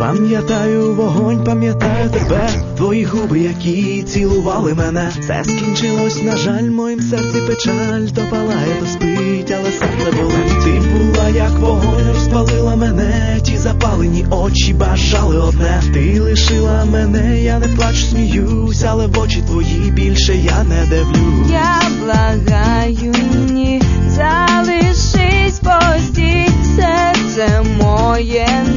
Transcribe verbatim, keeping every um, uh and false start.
Пам'ятаю вогонь, пам'ятаю тебе, твої губи, які цілували мене. Все скінчилось, на жаль, моїм серці печаль. То палає, то спить, але серце болить. Ти була як вогонь, розпалила мене. Ті запалені очі бажали одне. Ти лишила мене, я не плачу, сміюсь, але в очі твої більше я не дивлюсь. Я благаю, ні, залишись постій, серце моє